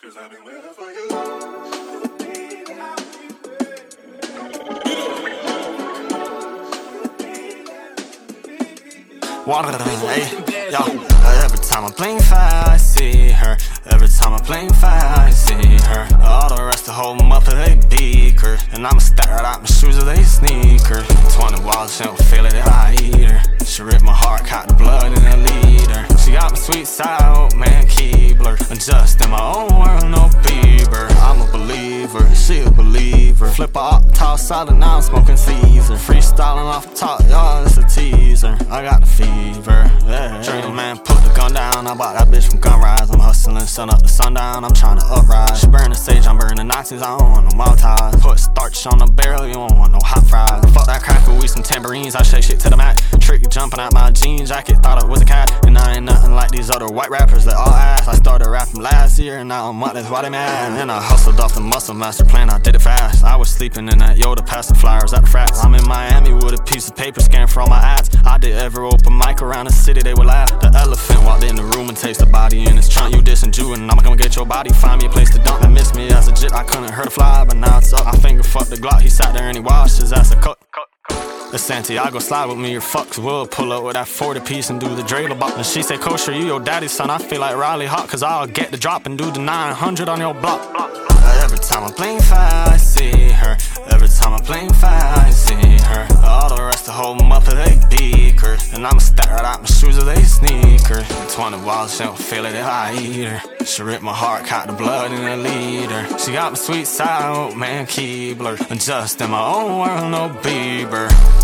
'Cause I've been waiting for you. Water, hey, yo. Every time I blink fire, I see her. Every time I blink fire, I see her. All the rest to hold them up if they beaker. And I'ma stare out my shoes if they sneaker. 20 walls, she don't feel it if I eat her. She ripped my heart, caught the blood in the leader. She got my sweet side, oh man, Keebler. Just in my own world, no Bieber. I'm a believer, she a believer. Flip her up, toss solid, now I'm smoking Caesar. Freestyling off the top, y'all, it's a teaser. I got the fever, yeah. Dream man, put the gun down. I bought that bitch from Gunrise. I'm hustling, sun up to sundown. I'm trying to uprise. She burning sage, I'm burning Nazis. I don't want no Maltese. Put starch on the barrel, you don't want no hot fries. Fuck that cracker, we some tambourines. I shake shit to the mat. Trick jumping out my jean jacket, thought it was a cat. And I ain't nothing like these other white rappers that all ass. I started rapping last year, and now I'm up, that's why they mad. And I hustled off the muscle master plan, I did it fast. I was sleeping in that Yoda, passing flyers at the frats. I'm in Miami with a piece of paper scanning for all my ads. I did every open mic around the city, they would laugh. The elephant walked in the room and tasted the body in his trunk. You dissing Jew, and I'ma come get your body. Find me a place to dump and miss me as a jit. I couldn't hurt a fly, but now it's up. I finger fucked the Glock, he sat there and he washed his ass a cut. The Santiago slide with me or fucks will pull up with that 40 piece and do the dreidel bop. And she say, kosher, you your daddy's son. I feel like Riley Hawk, cause I'll get the drop and do the 900 on your block. Every time I blink fire, I see her. Every time I blink fire, I see her. All the rest to hold them up if they beaker. And I'ma stare out my shoes if they sneaker. 20 walls, she don't feel it if I eat her. She ripped my heart, caught the blood in the leader. She got my sweet side, oh man, Keebler. And just in my own world, no Bieber.